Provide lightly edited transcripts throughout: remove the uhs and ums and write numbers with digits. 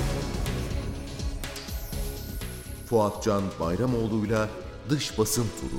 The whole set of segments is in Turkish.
Fuatcan Bayramoğlu'yla Dış Basın Turu.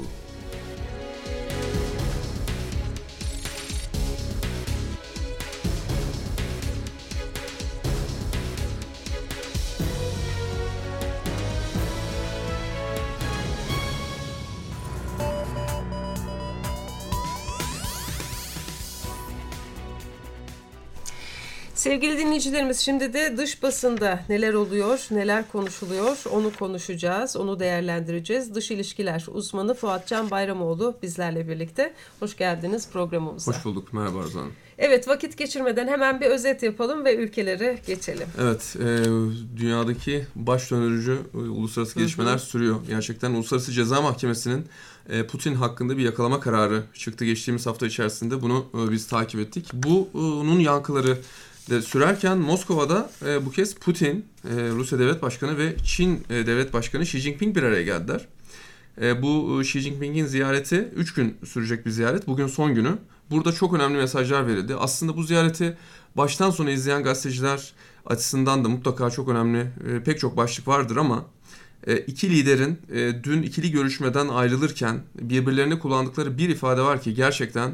Sevgili dinleyicilerimiz, şimdi de dış basında neler oluyor, neler konuşuluyor onu konuşacağız, onu değerlendireceğiz. Dış ilişkiler uzmanı Fuatcan Bayramoğlu bizlerle birlikte. Hoş geldiniz programımıza. Hoş bulduk, merhaba Arzu Hanım. Evet, vakit geçirmeden hemen bir özet yapalım ve ülkelere geçelim. Evet, dünyadaki baş döndürücü uluslararası gelişmeler sürüyor. Gerçekten Uluslararası Ceza Mahkemesi'nin Putin hakkında bir yakalama kararı çıktı geçtiğimiz hafta içerisinde. Bunu biz takip ettik. Bunun yankıları de sürerken Moskova'da bu kez Putin, Rusya Devlet Başkanı ve Çin Devlet Başkanı Xi Jinping bir araya geldiler. Bu Xi Jinping'in ziyareti 3 gün sürecek bir ziyaret. Bugün son günü. Burada çok önemli mesajlar verildi. Aslında bu ziyareti baştan sona izleyen gazeteciler açısından da mutlaka çok önemli pek çok başlık vardır ama iki liderin dün ikili görüşmeden ayrılırken birbirlerine kullandıkları bir ifade var ki gerçekten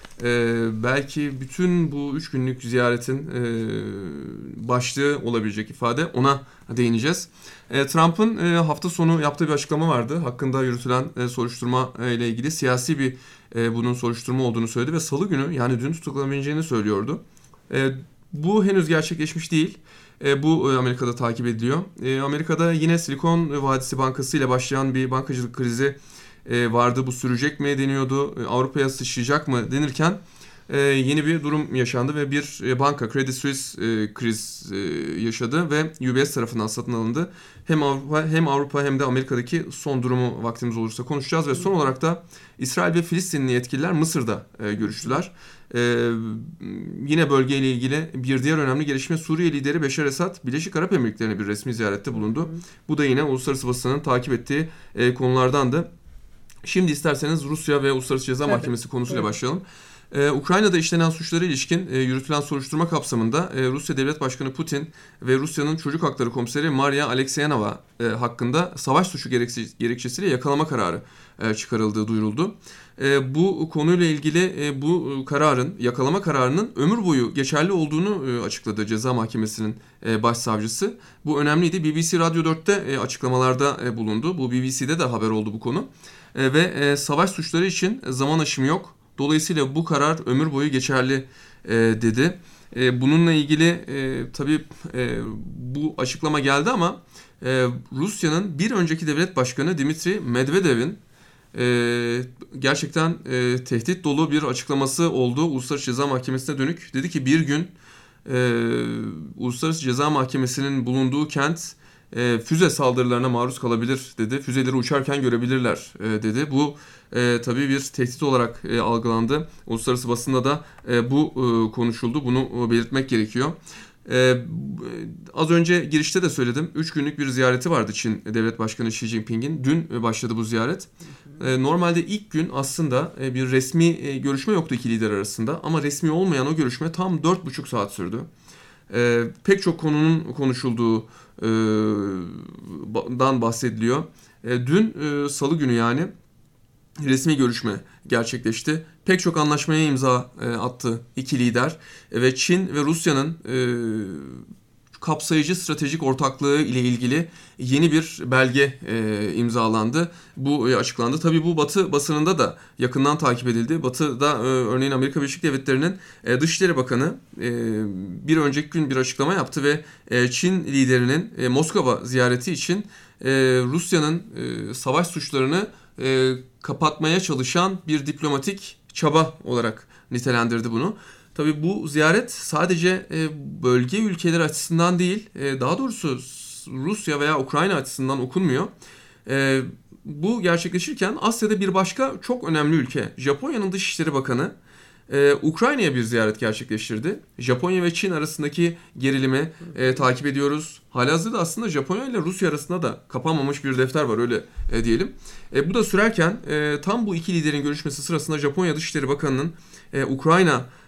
belki bütün bu 3 günlük ziyaretin başlığı olabilecek ifade, ona değineceğiz. Trump'ın hafta sonu yaptığı bir açıklama vardı. Hakkında yürütülen soruşturma ile ilgili siyasi bir bunun soruşturma olduğunu söyledi ve salı günü, yani dün tutuklanabileceğini söylüyordu. Bu henüz gerçekleşmiş değil. Bu Amerika'da takip ediliyor. Amerika'da yine Silikon Vadisi Bankası ile başlayan bir bankacılık krizi vardı. Bu sürecek mi deniyordu, Avrupa'ya sıçrayacak mı denirken yeni bir durum yaşandı ve bir banka, Credit Suisse kriz yaşadı ve UBS tarafından satın alındı. Hem Avrupa hem de Amerika'daki son durumu vaktimiz olursa konuşacağız ve son olarak da İsrail ve Filistinli yetkililer Mısır'da görüştüler. Yine bölgeyle ilgili bir diğer önemli gelişme, Suriye lideri Beşar Esad Birleşik Arap Emirlikleri'ne bir resmi ziyarette bulundu. Bu da yine uluslararası basının takip ettiği konulardandı. Şimdi isterseniz Rusya ve Uluslararası Ceza Mahkemesi konusuyla başlayalım. Ukrayna'da işlenen suçlara ilişkin yürütülen soruşturma kapsamında Rusya Devlet Başkanı Putin ve Rusya'nın Çocuk Hakları Komiseri Maria Alekseyenova hakkında savaş suçu gerekçesiyle yakalama kararı çıkarıldığı duyuruldu. Bu konuyla ilgili bu yakalama kararının ömür boyu geçerli olduğunu açıkladı Ceza Mahkemesi'nin başsavcısı. Bu önemliydi. BBC Radyo 4'te açıklamalarda bulundu. Bu BBC'de de haber oldu bu konu. Ve savaş suçları için zaman aşımı yok. Dolayısıyla bu karar ömür boyu geçerli dedi. Bununla ilgili tabii bu açıklama geldi ama Rusya'nın bir önceki devlet başkanı Dmitri Medvedev'in gerçekten tehdit dolu bir açıklaması oldu Uluslararası Ceza Mahkemesi'ne dönük. Dedi ki bir gün Uluslararası Ceza Mahkemesi'nin bulunduğu kent füze saldırılarına maruz kalabilir dedi. Füzeleri uçarken görebilirler dedi. Bu tabii bir tehdit olarak algılandı. Uluslararası basında da bu konuşuldu. Bunu belirtmek gerekiyor. Az önce girişte de söyledim. 3 günlük bir ziyareti vardı Çin Devlet Başkanı Xi Jinping'in. Dün başladı bu ziyaret. Normalde ilk gün aslında bir resmi görüşme yoktu iki lider arasında. Ama resmi olmayan o görüşme tam 4,5 saat sürdü. Pek çok konunun konuşulduğundan bahsediliyor. Dün salı günü yani resmi görüşme gerçekleşti. Pek çok anlaşmaya imza attı iki lider ve Çin ve Rusya'nın kapsayıcı stratejik ortaklığı ile ilgili yeni bir belge imzalandı. Bu açıklandı. Tabii bu Batı basınında da yakından takip edildi. Batı'da örneğin Amerika Birleşik Devletleri'nin Dışişleri Bakanı bir önceki gün bir açıklama yaptı ve Çin liderinin Moskova ziyareti için Rusya'nın savaş suçlarını kapatmaya çalışan bir diplomatik çaba olarak nitelendirdi bunu. Tabii bu ziyaret sadece bölge ülkeleri açısından değil, daha doğrusu Rusya veya Ukrayna açısından okunmuyor. Bu gerçekleşirken Asya'da bir başka çok önemli ülke, Japonya'nın Dışişleri Bakanı Ukrayna'ya bir ziyaret gerçekleştirdi. Japonya ve Çin arasındaki gerilimi takip ediyoruz. Halihazırda aslında Japonya ile Rusya arasında da kapanmamış bir defter var, öyle diyelim. Bu da sürerken tam bu iki liderin görüşmesi sırasında Japonya Dışişleri Bakanı'nın Ukrayna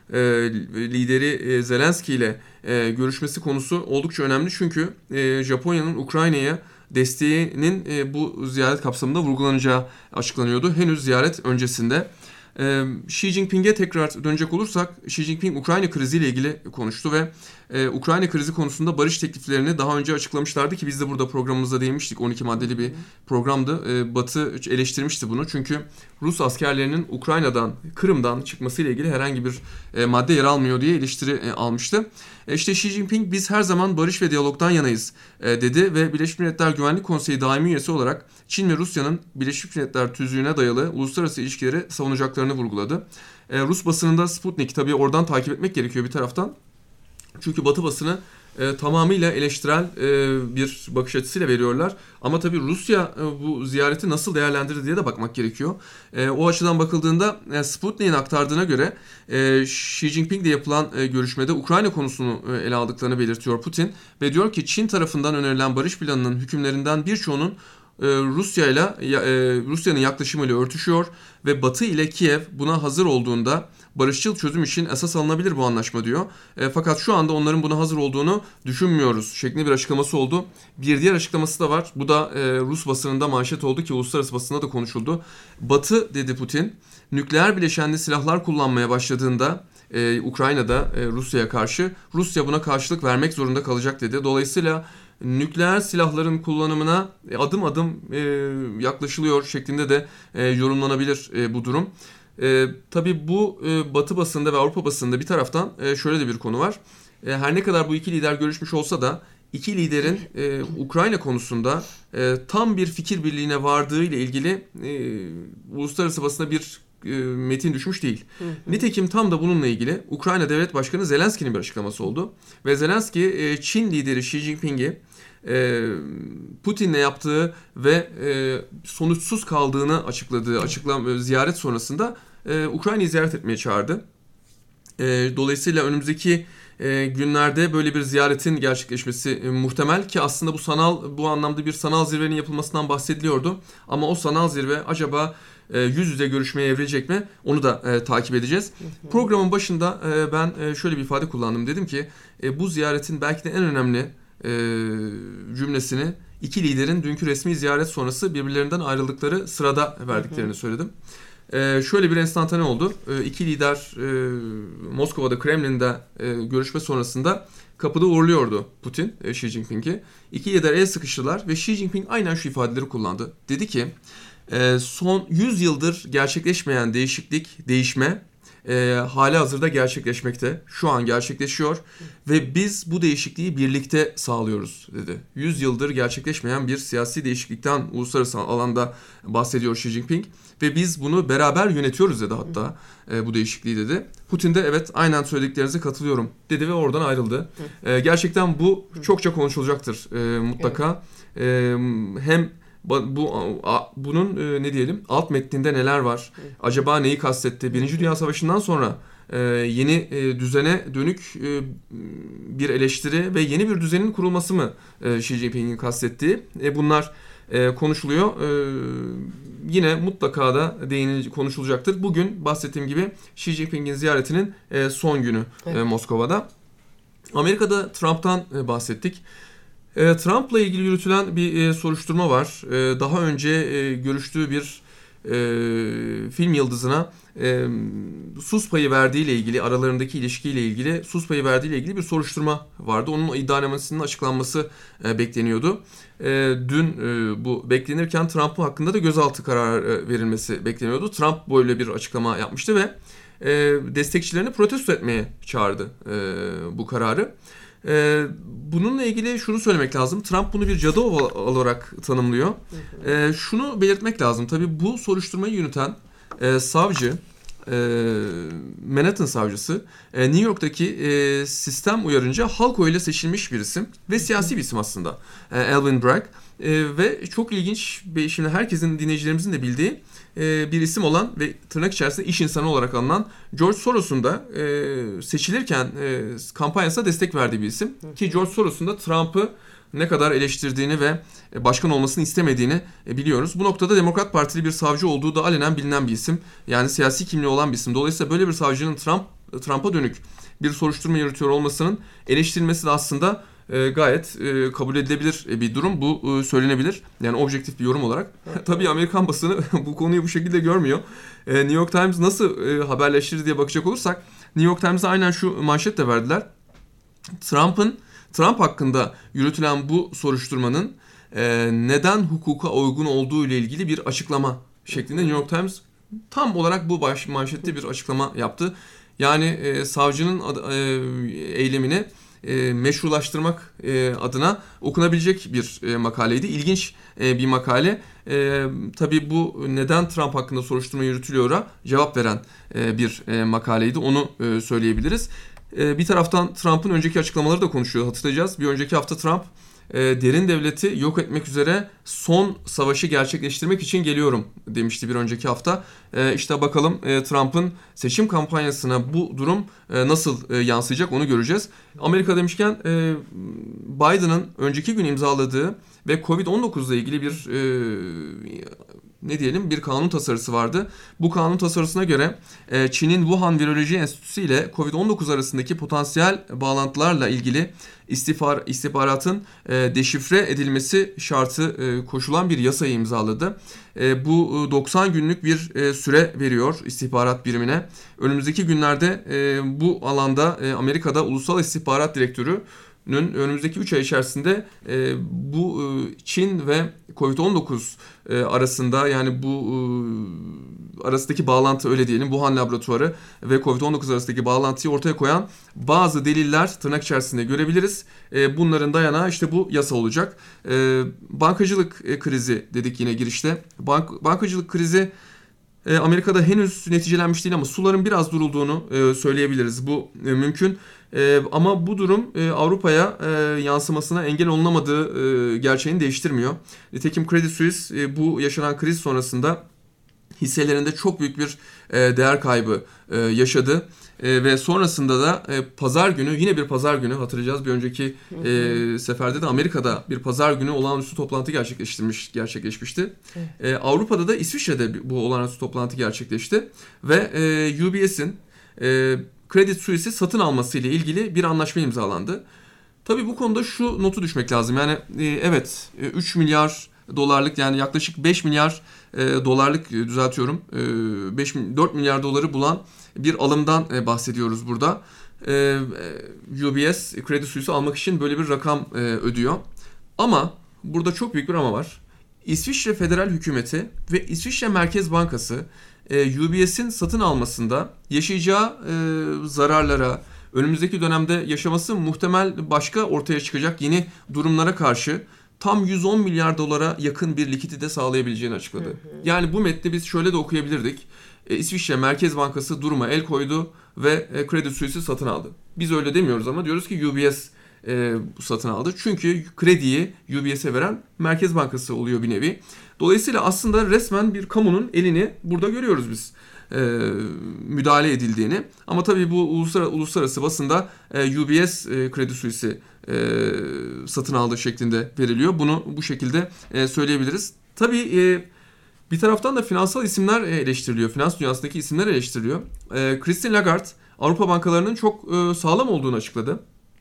lideri Zelenski ile görüşmesi konusu oldukça önemli. Çünkü Japonya'nın Ukrayna'ya desteğinin bu ziyaret kapsamında vurgulanacağı açıklanıyordu. Henüz ziyaret öncesinde. Xi Jinping'e tekrar dönecek olursak, Xi Jinping Ukrayna kriziyle ilgili konuştu ve Ukrayna krizi konusunda barış tekliflerini daha önce açıklamışlardı ki biz de burada programımızda değinmiştik. 12 maddeli bir programdı. Batı eleştirmişti bunu. Çünkü Rus askerlerinin Ukrayna'dan, Kırım'dan çıkmasıyla ilgili herhangi bir madde yer almıyor diye eleştiri almıştı. İşte Xi Jinping biz her zaman barış ve diyalogdan yanayız dedi ve Birleşmiş Milletler Güvenlik Konseyi daimi üyesi olarak Çin ve Rusya'nın Birleşmiş Milletler tüzüğüne dayalı uluslararası ilişkileri savunacaklarını vurguladı. Rus basınında Sputnik, tabii oradan takip etmek gerekiyor bir taraftan. Çünkü Batı basını tamamıyla eleştirel bir bakış açısıyla veriyorlar. Ama tabii Rusya bu ziyareti nasıl değerlendirdi diye de bakmak gerekiyor. O açıdan bakıldığında Sputnik'in aktardığına göre Xi Jinping'le yapılan görüşmede Ukrayna konusunu ele aldıklarını belirtiyor Putin. Ve diyor ki Çin tarafından önerilen barış planının hükümlerinden birçoğunun Rusya'nın yaklaşımıyla örtüşüyor ve Batı ile Kiev buna hazır olduğunda barışçıl çözüm için esas alınabilir bu anlaşma diyor. Fakat şu anda onların buna hazır olduğunu düşünmüyoruz şeklinde bir açıklaması oldu. Bir diğer açıklaması da var. Bu da Rus basınında manşet oldu ki uluslararası basında da konuşuldu. Batı, dedi Putin, nükleer bileşenli silahlar kullanmaya başladığında Ukrayna'da Rusya'ya karşı, Rusya buna karşılık vermek zorunda kalacak dedi. Dolayısıyla nükleer silahların kullanımına adım adım yaklaşılıyor şeklinde de yorumlanabilir bu durum. Tabii bu Batı basında ve Avrupa basında bir taraftan şöyle de bir konu var. Her ne kadar bu iki lider görüşmüş olsa da iki liderin Ukrayna konusunda tam bir fikir birliğine vardığı ile ilgili uluslararası basına bir metin düşmüş değil. Nitekim tam da bununla ilgili Ukrayna Devlet Başkanı Zelenski'nin bir açıklaması oldu. Ve Zelenski Çin lideri Xi Jinping'i Putin'le yaptığı ve sonuçsuz kaldığını açıkladığı ziyaret sonrasında Ukrayna'yı ziyaret etmeye çağırdı. Dolayısıyla önümüzdeki günlerde böyle bir ziyaretin gerçekleşmesi muhtemel ki aslında bu anlamda bir sanal zirvenin yapılmasından bahsediliyordu. Ama o sanal zirve acaba yüz yüze görüşmeye evrilecek mi? Onu da takip edeceğiz. Programın başında ben şöyle bir ifade kullandım. Dedim ki bu ziyaretin belki de en önemli cümlesini iki liderin dünkü resmi ziyaret sonrası birbirlerinden ayrıldıkları sırada verdiklerini söyledim. Şöyle bir enstantane oldu. İki lider Moskova'da, Kremlin'de görüşme sonrasında kapıda uğurluyordu Putin, Xi Jinping'i. İki lider el sıkıştılar ve Xi Jinping aynen şu ifadeleri kullandı. Dedi ki son 100 yıldır gerçekleşmeyen değişme hali hazırda gerçekleşmekte. Şu an gerçekleşiyor ve biz bu değişikliği birlikte sağlıyoruz dedi. 100 yıldır gerçekleşmeyen bir siyasi değişiklikten uluslararası alanda bahsediyor Xi Jinping ve biz bunu beraber yönetiyoruz dedi hatta bu değişikliği dedi. Putin de evet aynen söylediklerinize katılıyorum dedi ve oradan ayrıldı. Gerçekten bu çokça konuşulacaktır mutlaka. Hem bunun ne diyelim alt metninde neler var? Acaba neyi kastetti? Birinci Dünya Savaşı'ndan sonra yeni düzene dönük bir eleştiri ve yeni bir düzenin kurulması mı Xi Jinping'in kastettiği? Bunlar konuşuluyor. Yine mutlaka da konuşulacaktır. Bugün bahsettiğim gibi Xi Jinping'in ziyaretinin son günü Moskova'da. Amerika'da Trump'tan bahsettik. Trump'la ilgili yürütülen bir soruşturma var. Daha önce görüştüğü bir film yıldızına sus payı verdiğiyle ilgili, aralarındaki ilişkiyle ilgili sus payı verdiğiyle ilgili bir soruşturma vardı. Onun iddianamesinin açıklanması bekleniyordu. Dün bu beklenirken Trump'ın hakkında da gözaltı kararı verilmesi bekleniyordu. Trump böyle bir açıklama yapmıştı ve destekçilerini protesto etmeye çağırdı bu kararı. Bununla ilgili şunu söylemek lazım. Trump bunu bir cadı olarak tanımlıyor. Şunu belirtmek lazım. Tabii bu soruşturmayı yürüten savcı, Manhattan savcısı, New York'taki sistem uyarınca halk oyuyla seçilmiş bir isim ve siyasi bir isim aslında. Alvin Bragg. Ve çok ilginç, şimdi herkesin, dinleyicilerimizin de bildiği bir isim olan ve tırnak içerisinde iş insanı olarak anılan George Soros'un da seçilirken kampanyasına destek verdiği bir isim. Ki George Soros'un da Trump'ı ne kadar eleştirdiğini ve başkan olmasını istemediğini biliyoruz. Bu noktada Demokrat Partili bir savcı olduğu da alenen bilinen bir isim. Yani siyasi kimliği olan bir isim. Dolayısıyla böyle bir savcının Trump Trump'a dönük bir soruşturma yürütüyor olmasının eleştirilmesi de aslında gayet kabul edilebilir bir durum. Bu söylenebilir. Yani objektif bir yorum olarak. Tabii Amerikan basını bu konuyu bu şekilde görmüyor. New York Times nasıl haberleştirir diye bakacak olursak New York Times'a aynen şu manşet de verdiler. Trump hakkında yürütülen bu soruşturmanın neden hukuka uygun olduğu ile ilgili bir açıklama şeklinde New York Times tam olarak bu manşette bir açıklama yaptı. Yani savcının eylemini meşrulaştırmak adına okunabilecek bir makaleydi. İlginç bir makale. Tabii bu neden Trump hakkında soruşturma yürütülüyor'a cevap veren bir makaleydi. Onu söyleyebiliriz. Bir taraftan Trump'ın önceki açıklamaları da konuşuyor. Hatırlayacağız. Bir önceki hafta Trump derin devleti yok etmek üzere son savaşı gerçekleştirmek için geliyorum demişti bir önceki hafta. İşte bakalım Trump'ın seçim kampanyasına bu durum nasıl yansıyacak onu göreceğiz. Amerika demişken Biden'ın önceki gün imzaladığı ve Covid-19 ile ilgili bir kanun tasarısı vardı. Bu kanun tasarısına göre Çin'in Wuhan Viroloji Enstitüsü ile Covid-19 arasındaki potansiyel bağlantılarla ilgili istihbaratın deşifre edilmesi şartı koşulan bir yasayı imzaladı. Bu 90 günlük bir süre veriyor istihbarat birimine. Önümüzdeki günlerde bu alanda Amerika'da Ulusal İstihbarat Direktörü'nün önümüzdeki 3 ay içerisinde bu Çin ve Covid-19 arasında yani bu arasındaki bağlantı öyle diyelim Wuhan laboratuvarı ve Covid-19 arasındaki bağlantıyı ortaya koyan bazı deliller tırnak içerisinde görebiliriz. Bunların dayanağı işte bu yasa olacak. Bankacılık krizi dedik yine girişte. Bankacılık krizi Amerika'da henüz neticelenmiş değil ama suların biraz durulduğunu söyleyebiliriz. Bu mümkün. Ama bu durum Avrupa'ya yansımasına engel olunamadığı gerçeğini değiştirmiyor. Nitekim Credit Suisse bu yaşanan kriz sonrasında hisselerinde çok büyük bir değer kaybı yaşadı. Ve sonrasında da yine bir pazar günü hatırlayacağız bir önceki seferde de Amerika'da bir pazar günü olağanüstü toplantı gerçekleşmişti. Avrupa'da da İsviçre'de bu olağanüstü toplantı gerçekleşti ve UBS'in Credit Suisse'i satın alması ile ilgili bir anlaşma imzalandı. Tabii bu konuda şu notu düşmek lazım. Yani evet 3 milyar dolarlık yani yaklaşık 5 milyar dolarlık 4 milyar doları bulan bir alımdan bahsediyoruz burada. UBS Credit Suisse'i almak için böyle bir rakam ödüyor. Ama burada çok büyük bir ama var. İsviçre Federal Hükümeti ve İsviçre Merkez Bankası UBS'in satın almasında yaşayacağı zararlara, önümüzdeki dönemde yaşaması muhtemel başka ortaya çıkacak yeni durumlara karşı tam 110 milyar dolara yakın bir likidite sağlayabileceğini açıkladı. Yani bu metni biz şöyle de okuyabilirdik. İsviçre Merkez Bankası duruma el koydu ve Credit Suisse'i satın aldı. Biz öyle demiyoruz ama diyoruz ki UBS satın aldı. Çünkü krediyi UBS'e veren Merkez Bankası oluyor bir nevi. Dolayısıyla aslında resmen bir kamunun elini burada görüyoruz biz. Müdahale edildiğini. Ama tabii bu uluslararası basında UBS Credit Suisse'i satın aldığı şeklinde veriliyor. Bunu bu şekilde söyleyebiliriz. Tabii bir taraftan da finansal isimler eleştiriliyor. Finans dünyasındaki isimler eleştiriliyor. Christine Lagarde Avrupa bankalarının çok sağlam olduğunu açıkladı.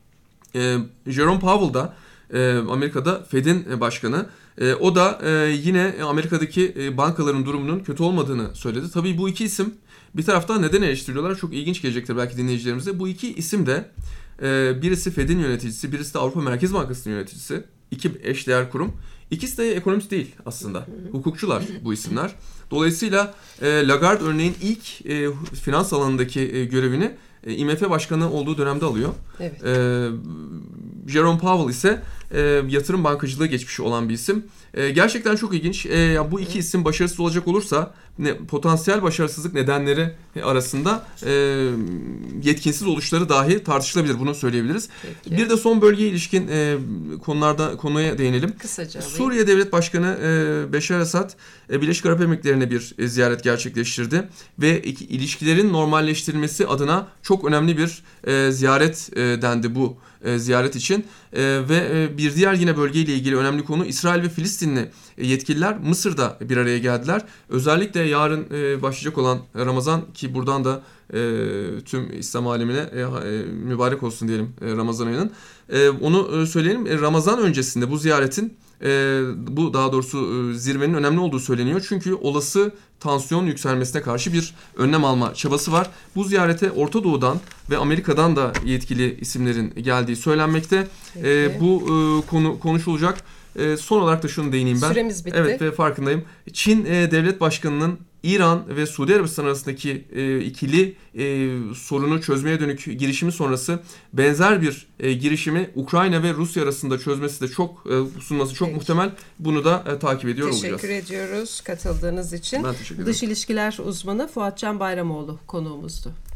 Jerome Powell da Amerika'da Fed'in başkanı. O da yine Amerika'daki bankaların durumunun kötü olmadığını söyledi. Tabii bu iki isim bir taraftan neden eleştiriyorlar? Çok ilginç gelecektir belki dinleyicilerimize. Bu iki isim de birisi Fed'in yöneticisi, birisi de Avrupa Merkez Bankası'nın yöneticisi. İki eşdeğer kurum. İkisi de ekonomist değil aslında. Hukukçular bu isimler. Dolayısıyla Lagarde örneğin ilk finans alanındaki görevini IMF Başkanı olduğu dönemde alıyor. Evet. Jerome Powell ise yatırım bankacılığı geçmişi olan bir isim. Gerçekten çok ilginç. Bu iki isim başarısız olacak olursa potansiyel başarısızlık nedenleri arasında yetkinsiz oluşları dahi tartışılabilir. Bunu söyleyebiliriz. Peki. Bir de son bölgeye ilişkin konuya değinelim. Kısaca. Suriye Devlet Başkanı Beşar Esad Birleşik Arap Emirlikleri'ne bir ziyaret gerçekleştirdi ve ilişkilerin normalleştirilmesi adına çok önemli bir ziyaret dendi bu ziyaret için. Ve bir diğer yine bölgeyle ilgili önemli konu İsrail ve Filistinli yetkililer Mısır'da bir araya geldiler. Özellikle yarın başlayacak olan Ramazan ki buradan da Tüm İslam alemine mübarek olsun diyelim Ramazan ayının. Onu söyleyelim. Ramazan öncesinde bu ziyaretin bu daha doğrusu zirvenin önemli olduğu söyleniyor. Çünkü olası tansiyon yükselmesine karşı bir önlem alma çabası var. Bu ziyarete Orta Doğu'dan ve Amerika'dan da yetkili isimlerin geldiği söylenmekte. Bu konu konuşulacak. Son olarak da şunu değineyim ben. Süremiz bitti. Evet ve farkındayım. Çin devlet başkanının İran ve Suudi Arabistan arasındaki ikili sorunu çözmeye dönük girişimi sonrası benzer bir girişimi Ukrayna ve Rusya arasında çözmesi de sunması çok muhtemel. Bunu da takip ediyor olacağız. Teşekkür ediyoruz katıldığınız için. Ben teşekkür ederim. Dış ilişkiler uzmanı Fuatcan Bayramoğlu konuğumuzdu.